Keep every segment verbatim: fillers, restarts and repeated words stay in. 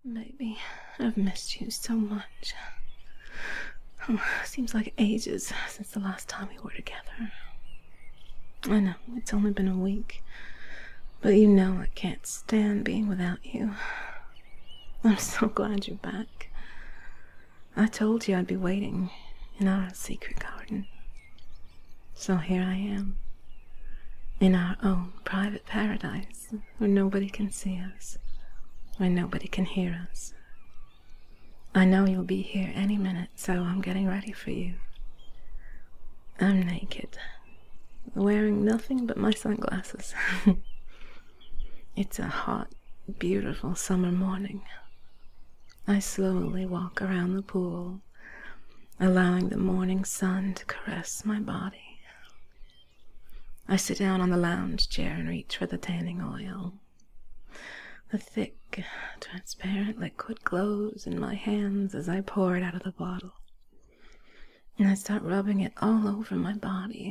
Baby, I've missed you so much. Oh, seems like ages since the last time we were together. I know, it's only been a week, but you know I can't stand being without you. I'm so glad you're back. I told you I'd be waiting in our secret garden. So here I am, in our own private paradise, where nobody can see us, where nobody can hear us. I know you'll be here any minute, so I'm getting ready for you. I'm naked, wearing nothing but my sunglasses. It's a hot, beautiful summer morning. I slowly walk around the pool, allowing the morning sun to caress my body. I sit down on the lounge chair and reach for the tanning oil. The thick, transparent liquid glows in my hands as I pour it out of the bottle. And I start rubbing it all over my body,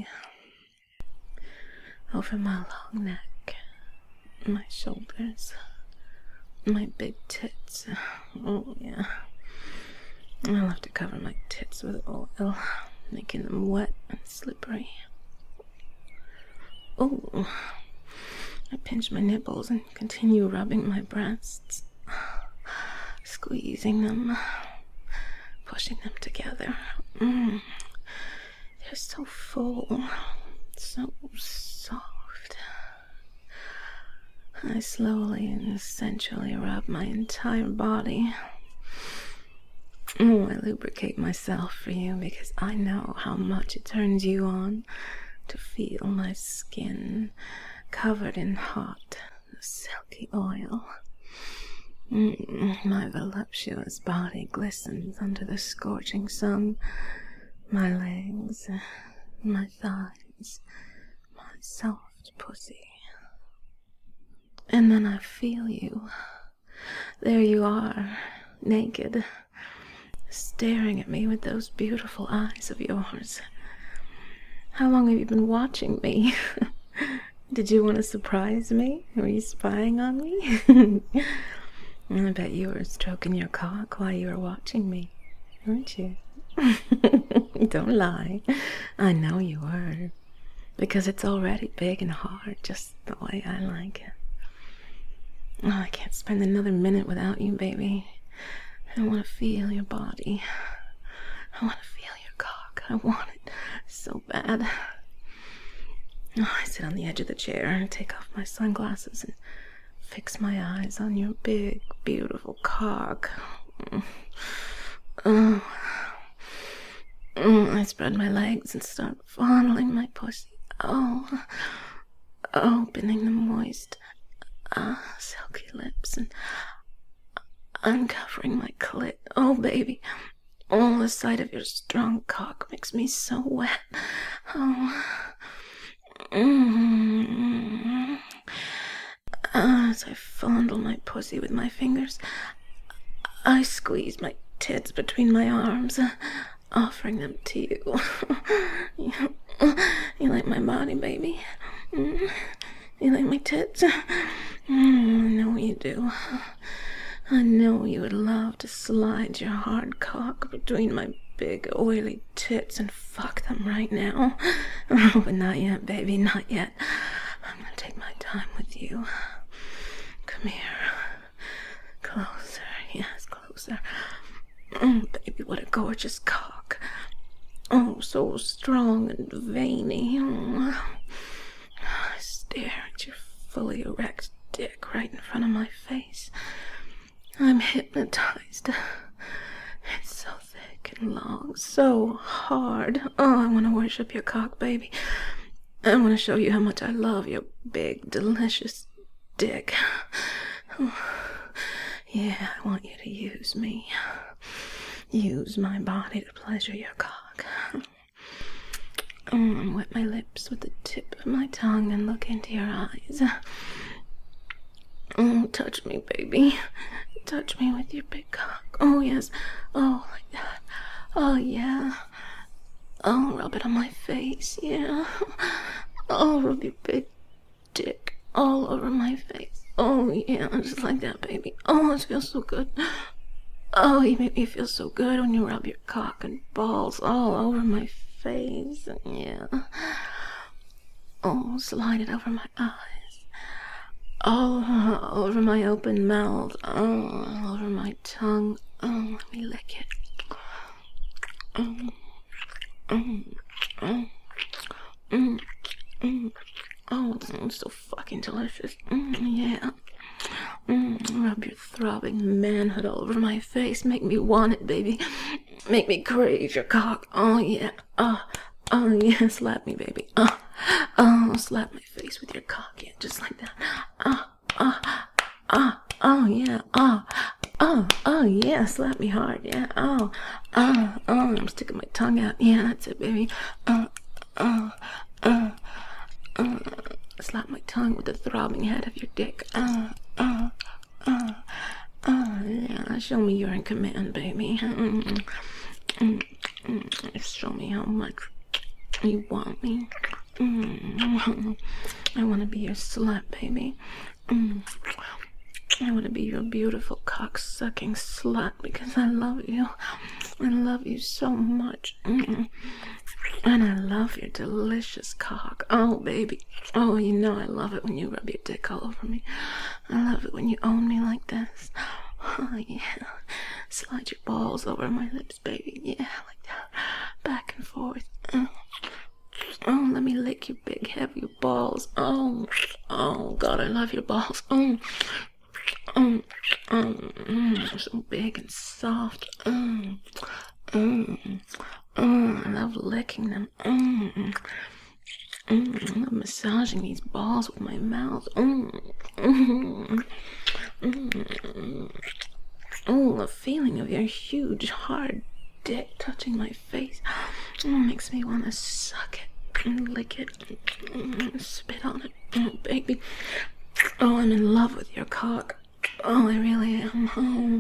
over my long neck, my shoulders, my big tits. Oh, yeah. I'll have to cover my tits with oil, making them wet and slippery. Oh, I pinch my nipples and continue rubbing my breasts, squeezing them, pushing them together. Mm. They're so full, so soft. I slowly and sensually rub my entire body. Oh, I lubricate myself for you because I know how much it turns you on to feel my skin covered in hot, silky oil. Mm, my voluptuous body glistens under the scorching sun. My legs, my thighs, my soft pussy. And then I feel you. There you are, naked, staring at me with those beautiful eyes of yours. How long have you been watching me? Did you want to surprise me? Were you spying on me? I bet you were stroking your cock while you were watching me, weren't you? Don't lie. I know you were. Because it's already big and hard, just the way I like it. Oh, I can't spend another minute without you, baby. I want to feel your body. I want to feel your cock. I want it so bad. Oh, I sit on the edge of the chair and take off my sunglasses and fix my eyes on your big, beautiful cock. Oh. Oh, I spread my legs and start fondling my pussy. Oh, opening the moist, uh, silky lips and uncovering my clit. Oh, baby. Oh, the sight of your strong cock makes me so wet. Oh. Mm. As I fondle my pussy with my fingers, I squeeze my tits between my arms, offering them to you. you, you like my body, baby? Mm. You like my tits? Mm, I know you do. I know you would love to slide your hard cock between my big oily tits and fuck them right now. Oh, but not yet, baby, not yet. I'm gonna take my time with you. Come here. Closer, yes, closer. Oh, baby, what a gorgeous cock. Oh, so strong and veiny. Oh. I stare at your fully erect dick right in front of my face. I'm hypnotized. It's so thick and long, so hard. Oh, I want to worship your cock, baby. I want to show you how much I love your big, delicious dick. Oh, yeah, I want you to use me. Use my body to pleasure your cock. Oh, I wet my lips with the tip of my tongue and look into your eyes. Oh, touch me, baby. Touch me with your big cock. Oh, yes. Oh, like that. Oh, yeah. Oh, rub it on my face, yeah. Oh, rub your big dick all over my face. Oh, yeah, just like that, baby. Oh, it feels so good. Oh, you make me feel so good when you rub your cock and balls all over my face. Yeah. Oh, slide it over my eyes. Oh, over my open mouth. Oh, over my tongue. Oh, let me lick it. Oh, oh, oh, mm, mm. Oh, it's so fucking delicious. Mm, yeah. Mm, rub your throbbing manhood all over my face. Make me want it, baby. Make me crave your cock. Oh, yeah. Oh, oh yeah. Slap me, baby. Oh, oh, slap my face with your cock. Yeah, just like that. Oh, oh, oh, oh, yeah. Oh, oh, oh, yeah. Slap me hard. Yeah. Oh, oh, oh. I'm sticking my tongue out. Yeah, that's it, baby. Oh, oh, oh. Uh, slap my tongue with the throbbing head of your dick. Uh, uh, uh, uh, yeah, show me you're in command, baby. Mm, mm, mm, show me how much you want me. Mm, I want to be your slut, baby. Mm, I want to be your beautiful cock-sucking slut because I love you. I love you so much. Mm. And I love your delicious cock. Oh, baby. Oh, you know I love it when you rub your dick all over me. I love it when you own me like this. Oh, yeah. Slide your balls over my lips, baby. Yeah, like that. Back and forth. Oh, oh let me lick your big, heavy balls. Oh, oh, God, I love your balls. Oh, oh, oh, mm, so big and soft. Oh, oh. Mm, I love licking them. Mm, mm, I love massaging these balls with my mouth. Mm, mm, mm, oh, the feeling of your huge, hard dick touching my face mm, makes me want to suck it and lick it and spit on it. Oh, baby. Oh, I'm in love with your cock. Oh, I really am. Oh.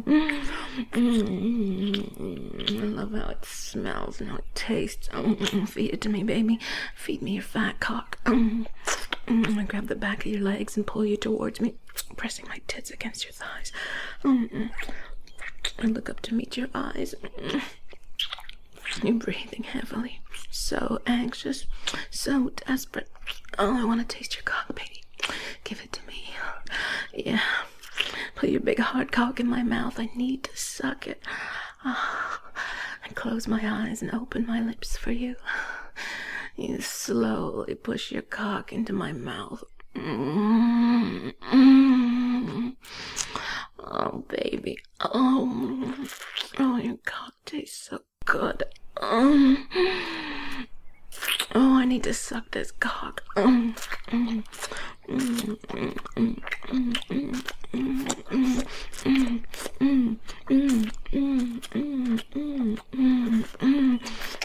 Mm-hmm. I love how it smells and how it tastes. Oh, feed it to me, baby. Feed me your fat cock. Oh. I grab the back of your legs and pull you towards me, pressing my tits against your thighs. Oh. I look up to meet your eyes. You're breathing heavily. So anxious. So desperate. Oh, I want to taste your cock, baby. Give it to me. Yeah. Put your big hard cock in my mouth. I need to suck it. Oh, I close my eyes and open my lips for you. You slowly push your cock into my mouth. Mm, mm. Oh, baby. Oh, oh, your cock tastes so good. Oh, oh I need to suck this cock. Oh, mm, mm, mm, mm, mm, mm. Mm, mm, mm, mm, mm, mm, mm, mm, mm, mm,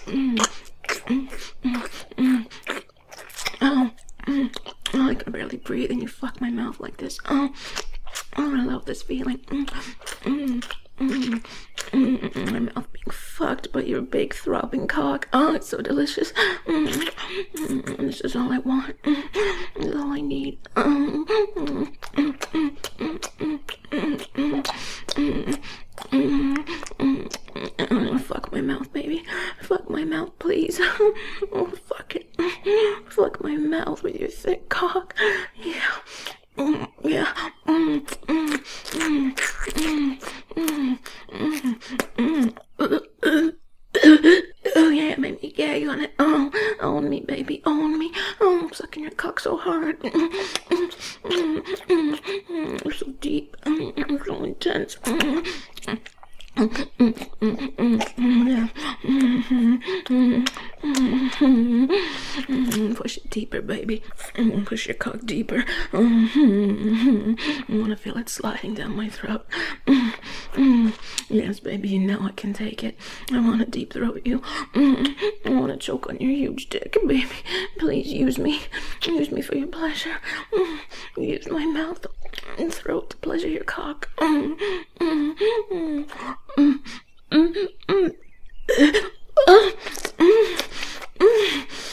mm, mm. Oh, mm. Oh, I can barely breathe and you fuck my mouth like this. Oh, oh I love this feeling. Mm, mm, mm, mm, mm, my mouth being fucked by your big throbbing cock. Oh, it's so delicious. Mm, mm, this is all I want. Mm, this is all I need. Mm, mm, mm, mm, mm, mm, mm, mm, mm, mm, mm. Fuck my mouth, baby. Fuck my mouth, please. Oh, fuck it. Fuck my mouth with your thick cock. Yeah. Mm, yeah. Mm, mm, mm, mm, mm, mm, mm. Oh yeah, make me gag on it. Oh, own me, baby, own me. Oh, I'm sucking your cock so hard. It's so deep. It's so intense. Push it deeper, baby. Push your cock deeper. I want to feel it sliding down my throat. Yes, baby, you know I can take it. I want to deep throat you. I want to choke on your huge dick, baby. Please use me. Use me for your pleasure. Use my mouth and throat to pleasure your cock.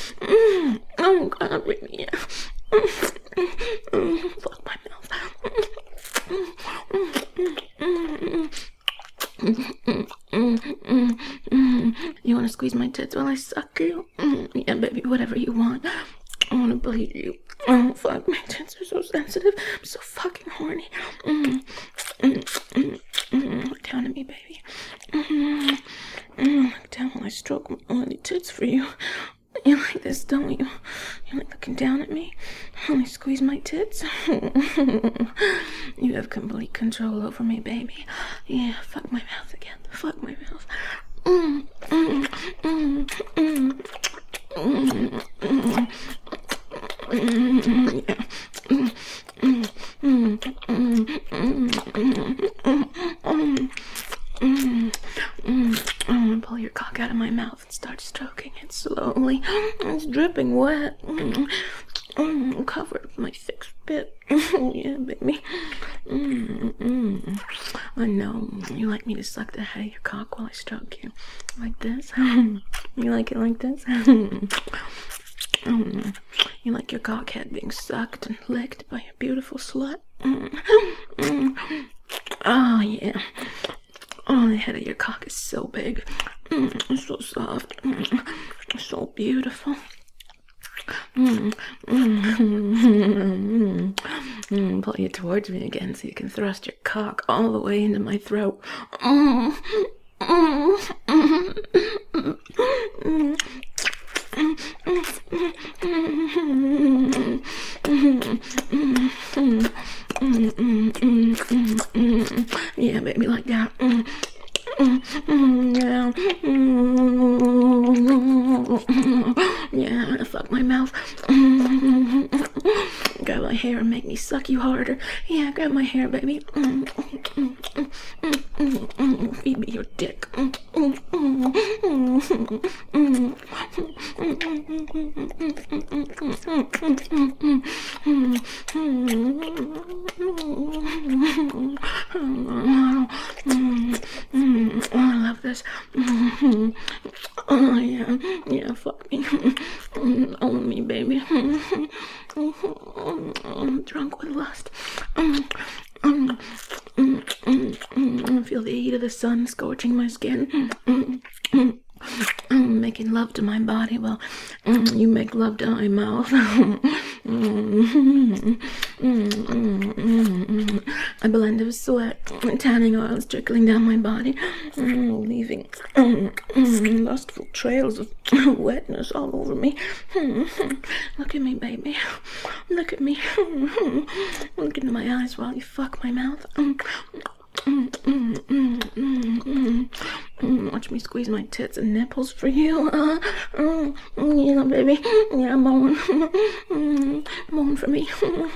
Oh God, bring me in. Fuck my mouth. You want to squeeze my tits while I suck you? Yeah, baby, whatever you want. I want to bleed you. Oh, fuck, my tits are so sensitive. I'm so fucking horny. Look down at me, baby. Look down while I stroke my oily tits for you. You like this, don't you? You like looking down at me? When I squeeze my tits? You have complete control over me, baby. Yeah, fuck my mouth again. Fuck my mouth. Mm, mm, mm, mm, mm, mm, mm, yeah. Mm, mm, mm, mm, mm, mm, mm, mm. I want to pull your cock out of my mouth and start stroking it slowly. It's dripping wet. Mm, mm, covered with my thick spit. Yeah, baby. Mm, mm. I know. You like me to suck the head of your cock while I stroke you. Like this? You like it like this? Mm. You like your cock head being sucked and licked by a beautiful slut? Mm. Mm. Oh, yeah. Oh, the head of your cock is so big. Mm. It's so soft. Mm. So beautiful. Mm. Mm. Mm. Mm. Pull you towards me again so you can thrust your cock all the way into my throat. Mm. Mm. Mm. Mm. Yeah, baby, like that. Yeah. Yeah, fuck my mouth. Grab my hair and make me suck you harder. Yeah, grab my hair, baby. Feed me your dick. Oh, I love this. Oh, yeah. Yeah, fuck me. Own me, baby. I'm drunk with lust. I feel the heat of the sun scorching my skin. I'm making love to my body while you make love to my mouth. A blend of sweat and tanning oils trickling down my body, leaving lustful trails of wetness all over me. Look at me, baby. Look at me. Look into my eyes while you fuck my mouth. Mm, mm, mm, mm, mm, mm. Watch me squeeze my tits and nipples for you. Uh, mm, yeah, baby. Yeah, moan. Mm, moan for me.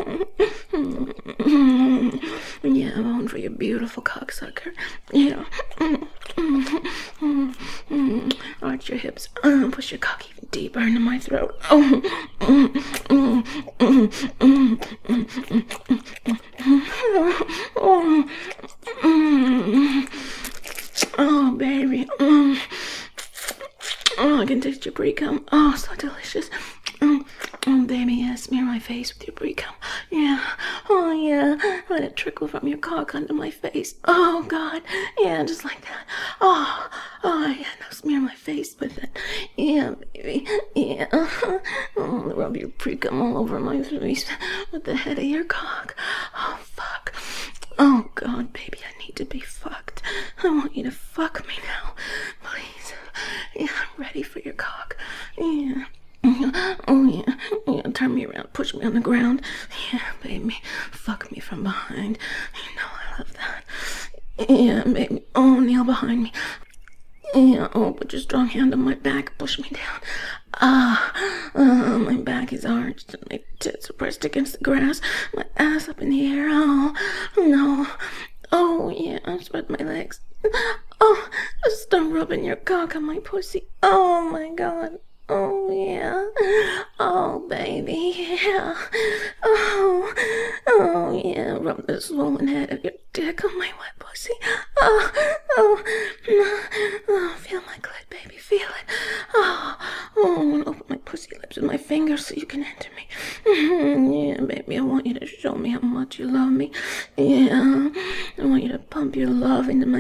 Mm, yeah, moan for your beautiful cocksucker. Yeah. Mm, mm, mm, mm. Arch your hips. Uh, push your cock even deeper into my throat. Oh, mm, mm, mm, mm, mm, mm, mm. Oh, mm. Oh, baby. Mm. Oh, I can taste your pre-cum. Oh, so delicious. Mm. Oh, baby, yeah, smear my face with your pre-cum. Yeah. Oh, yeah. Let it trickle from your cock onto my face. Oh, God. Yeah, just like that. Oh, oh, yeah. Now smear my face with it. Yeah, baby. Yeah. Oh, rub your pre-cum all over my face with the head of your cock. Oh, fuck. Oh, God, baby, I need to be fucked. I want you to fuck me now. Please. Yeah, I'm ready for your cock. Yeah. Oh, yeah. Yeah, turn me around. Push me on the ground. Yeah, baby. Fuck me from behind. You know I love that. Yeah, baby. Oh, kneel behind me. Yeah, oh, put your strong hand on my back. Push me down. Ah, uh, my back is arched and my tits are pressed against the grass. My ass up in the air. Oh, no. Oh, yeah, I spread my legs. Oh, start rubbing your cock on my pussy. Oh, my God. Oh, yeah. Oh, baby, yeah. Oh, oh, yeah. Rub the swollen head of your dick on my wet pussy. Oh, oh, oh, feel my clit, baby, feel it. Oh, oh, and open my pussy lips with my fingers so you can enter me. Yeah, baby, I want you to show me how much you love me. Yeah, I want you to pump your love into my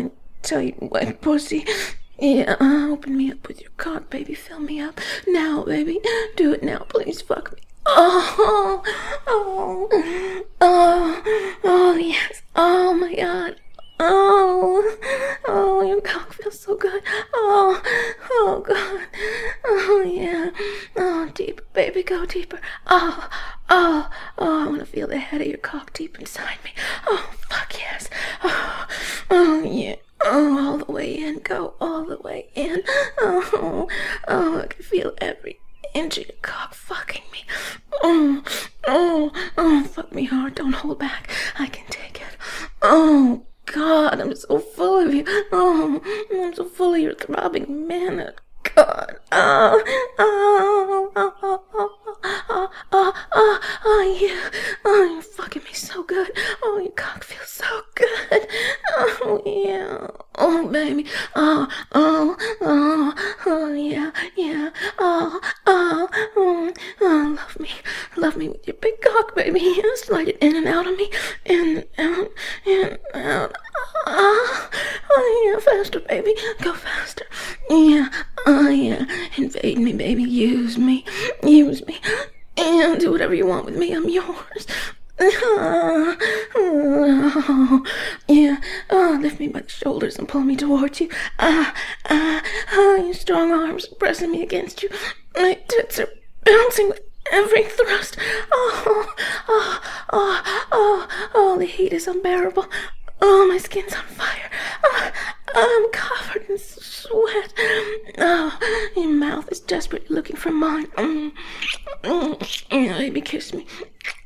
tight, wet pussy. Yeah, uh, open me up with your cock, baby. Fill me up now, baby. Do it now, please. Fuck me. Oh, oh, oh, oh, yes. Oh my God. Oh, oh, your cock feels so good. Oh, oh God. Oh yeah. Oh, deeper, baby, go deeper. Oh, oh, oh, I want to feel the head of your cock deep inside me. Oh, fuck yes. Oh, oh yeah. Oh, all the way in, go all the way in. Oh, oh, I can feel every inch of your cock fucking me. Oh, oh, oh, fuck me hard. Don't hold back. I can take it. Oh, God, I'm so full of you. Oh, I'm so full of your throbbing man. God. Oh, oh, oh, oh, oh, oh, oh, oh, oh, yeah. Oh, you're fucking me so good. Oh, your cock feels so good. Oh, yeah. Oh, baby. Oh, oh, oh, oh, yeah, yeah. Oh, oh, oh, oh, love me. Love me with your big cock, baby. Yeah, slide it in and out of me. In and out, in and out. Oh, oh, yeah, faster, baby. Go faster. Yeah, oh, yeah. Invade me, baby. Use me. Use me. And do whatever you want with me. I'm yours. Oh, oh, yeah. Oh, lift me by the shoulders and pull me towards you. Ah, ah, ah, your strong arms are pressing me against you. My tits are bouncing with every thrust. Oh, oh, oh, oh, oh, the heat is unbearable. Oh, my skin's on fire. Oh, I'm covered in sweat. Oh, your mouth is desperately looking for mine. Mm, mm, yeah, baby, kiss me.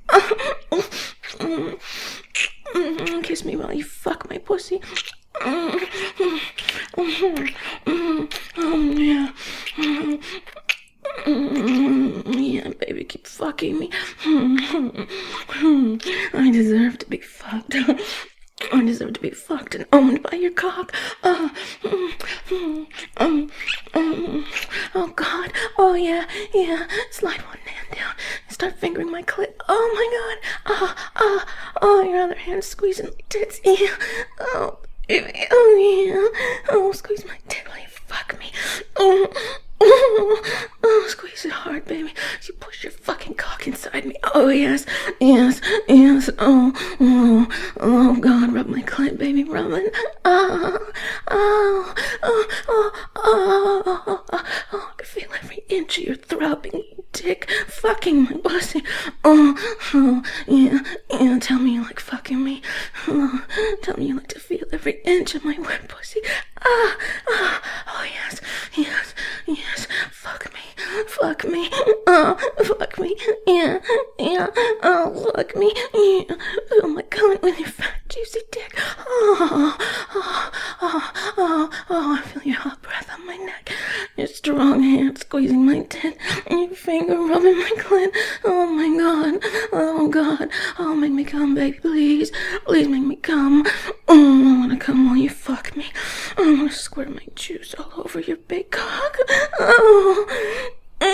Mm, mm, kiss me while you fuck my pussy. Mm, mm, mm, mm, mm, yeah. Mm, mm, yeah, baby, keep fucking me. Mm, mm, I deserve to be fucked. I deserve to be fucked and owned by your cock. Uh, mm, mm, um, um, oh, God. Oh, yeah, yeah. Slide one hand down and start fingering my clit. Oh, my God. Oh, oh, oh, your other hand squeezing my tits. Yeah. Oh, baby. Oh, yeah. Oh, squeeze my tit while you fuck me. Oh, oh, oh, squeeze it hard, baby. You push your fucking cock inside me. Oh, yes, yes, yes. Oh, oh, oh, God, rub my clit, baby, rub it. Oh, oh, oh, oh, oh, oh, oh, oh, I can feel every inch of your throbbing dick fucking my pussy. Oh, oh, yeah, yeah, tell me you like fucking me. Oh, tell me you like to feel every inch of my wet pussy. Ah, ah, oh, yes, yes, yes, fuck me, fuck me, oh, fuck me, yeah, yeah, oh, fuck me, yeah, fill my cunt with your fat, juicy dick, oh, oh, oh, oh, oh, I feel your hot breath on my neck, your strong hand squeezing my tit, and your finger rubbing my clit, oh my God, oh God, oh, make me come, baby, please, please make me come, oh, I wanna come while you fuck me, I wanna squirt my juice all over your big cock, oh,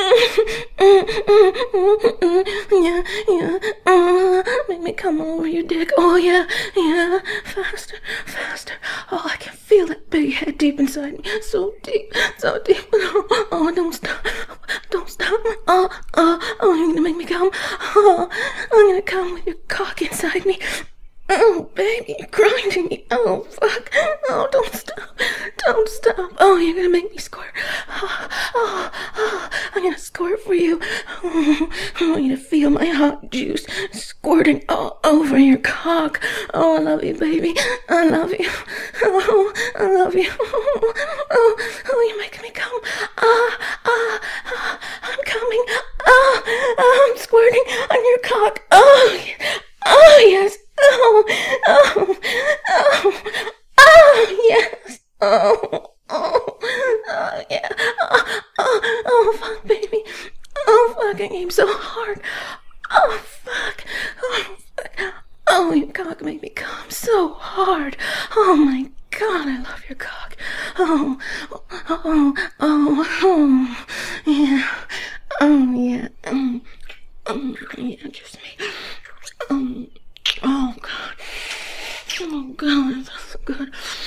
yeah, yeah, uh, make me come over your dick. Oh, yeah, yeah, faster, faster. Oh, I can feel that big head deep inside me. So deep, so deep. Oh, oh don't stop, don't stop. Oh, oh, oh, you're gonna make me come. Oh, I'm gonna come with your cock inside me. Oh, baby, you're grinding me. Oh, fuck. Oh, don't stop. Don't stop. Oh, you're gonna make me squirt. Oh, oh, oh, I'm gonna squirt for you. Oh, I want you to feel my hot juice squirting all over your cock. Oh, I love you, baby. I love you. Oh, I love you. Oh, oh, oh, you're making me come. Ah, ah, ah, I'm coming. Ah, ah, I'm squirting on your cock. Oh, oh, yes. Oh, oh, oh, oh, yes. Oh, oh, oh, yeah. Oh, oh, oh, fuck, baby. Oh, fuck, I came so hard. Oh, fuck. Oh, fuck. Oh, your cock made me come so hard. Oh, my God, I love your cock. Oh, oh, oh, oh, oh, yeah. Oh, yeah. Um, um, yeah, kiss me. Um, Oh, God. Oh, God, that's so good.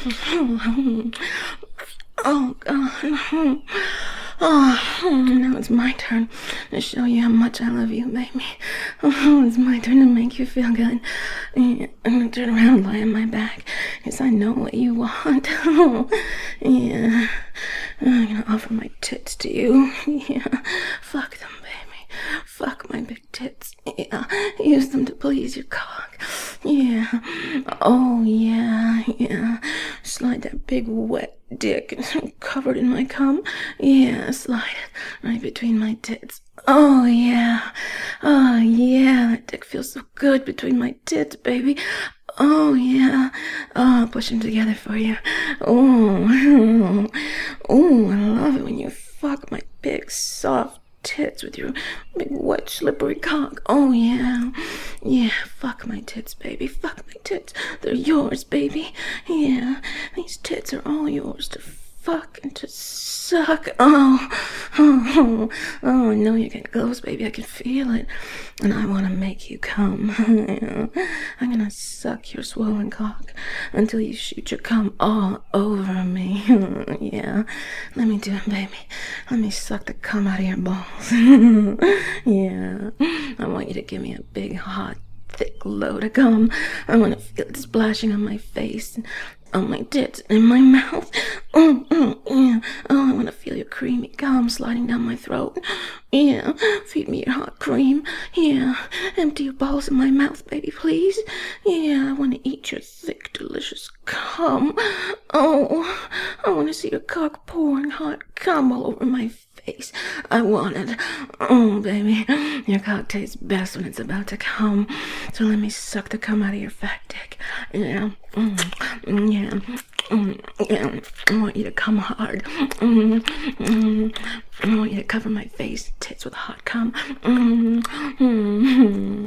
Oh, God. Oh, now it's my turn to show you how much I love you, baby. Oh, it's my turn to make you feel good. Yeah, I'm gonna turn around and lie on my back, because I know what you want. Oh, yeah. I'm gonna offer my tits to you. Yeah. Fuck them, baby. Fuck my big tits. Yeah. Use them to please your cock. Yeah. Oh, yeah. Yeah. Slide that big wet dick covered in my cum. Yeah, slide it right between my tits. Oh, yeah. Oh, yeah. That dick feels so good between my tits, baby. Oh, yeah. Oh, I'll push them together for you. Oh. Oh, I love it when you fuck my big, soft tits with your big, wet, slippery cock. Oh, yeah. Yeah, fuck my tits, baby. Fuck my tits. They're yours, baby. Yeah, these tits are all yours to fuck and to suck. Oh, oh, oh, I know you get close, baby. I can feel it. And I want to make you come. Yeah. I'm going to suck your swollen cock until you shoot your cum all over me. Yeah. Let me do it, baby. Let me suck the cum out of your balls. Yeah. I want you to give me a big, hot, thick load of cum. I want to feel it splashing on my face and on my tits and in my mouth. Oh, oh, yeah. Oh, I want to feel your creamy cum sliding down my throat. Yeah. Feed me your hot cream. Yeah. Empty your balls in my mouth, baby, please. Yeah. I want to eat your thick, delicious cum. Oh, I want to see your cock pouring hot cum all over my face. I want it. Oh, baby. Your cock tastes best when it's about to come. So let me suck the cum out of your fat dick. Yeah. Mm, yeah. Mm, yeah. I want you to come hard. Mm, mm, I want you to cover my face, tits with hot cum. Mm, mm,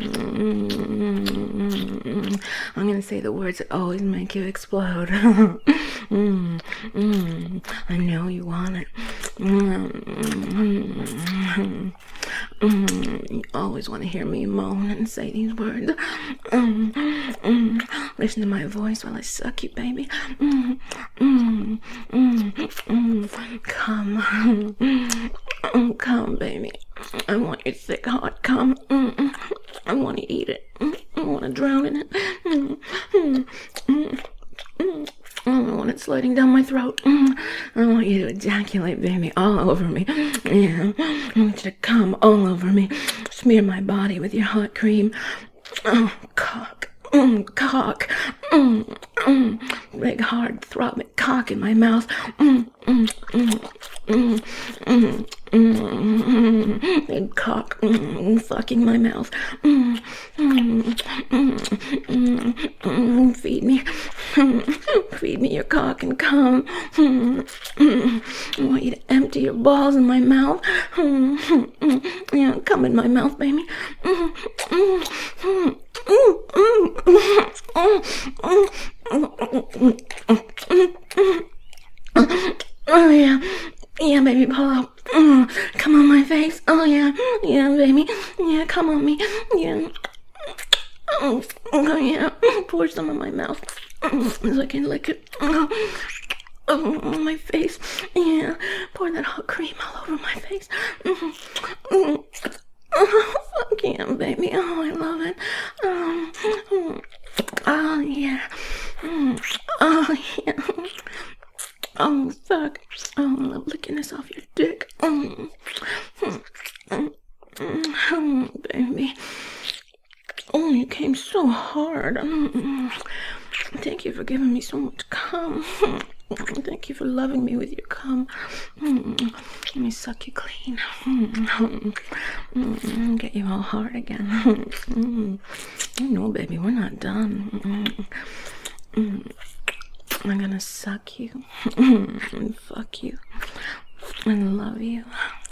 mm, I'm gonna say the words that always make you explode. mm, mm, I know you want it. Mm, mm, mm, you always want to hear me moan and say these words. Mm, mm, listen to my voice while I suck you, baby. Mm, mm, mm, mm, come. Mm, come, baby. I want your thick, hot cum. Mm, I want to eat it. I want to drown in it. Mm, mm, mm, mm. I want it sliding down my throat. I want you to ejaculate, baby, all over me. Yeah. I want you to come all over me. Smear my body with your hot cream. Oh, cock. Mm, cock. Mm, mm. Big, hard, throbbing cock in my mouth. Mm, mm, mm, mm, mm, mm, mm. Big cock. Mm, fucking my mouth. Mm, mm, mm, mm, mm. Feed me. Feed me your cock and cum. Mm, mm. I want you to empty your balls in my mouth. Mm, mm. Yeah, come in my mouth, baby. Mm, mm, mm. Mm, mm, mm, mm, mm. Oh yeah, yeah, baby, pull up. Mm. Come on my face. Oh yeah, yeah, baby, yeah, come on me. Yeah. Oh, oh yeah, pour some in my mouth so I can lick it. Oh, oh, on my face. Yeah, pour that hot cream all over my face. Mm, mm. Oh, fuck yeah, baby. Oh, I love it. Um, oh, yeah. Oh, yeah. Oh, fuck. Oh, I love licking this off your dick. Oh, oh, baby. Oh, you came so hard. Thank you for giving me so much cum. Thank you for loving me with your cum. Mm. Let me suck you clean. Mm. Mm. Get you all hard again. Mm. No, baby, we're not done. Mm. Mm. I'm gonna suck you and fuck you and love you.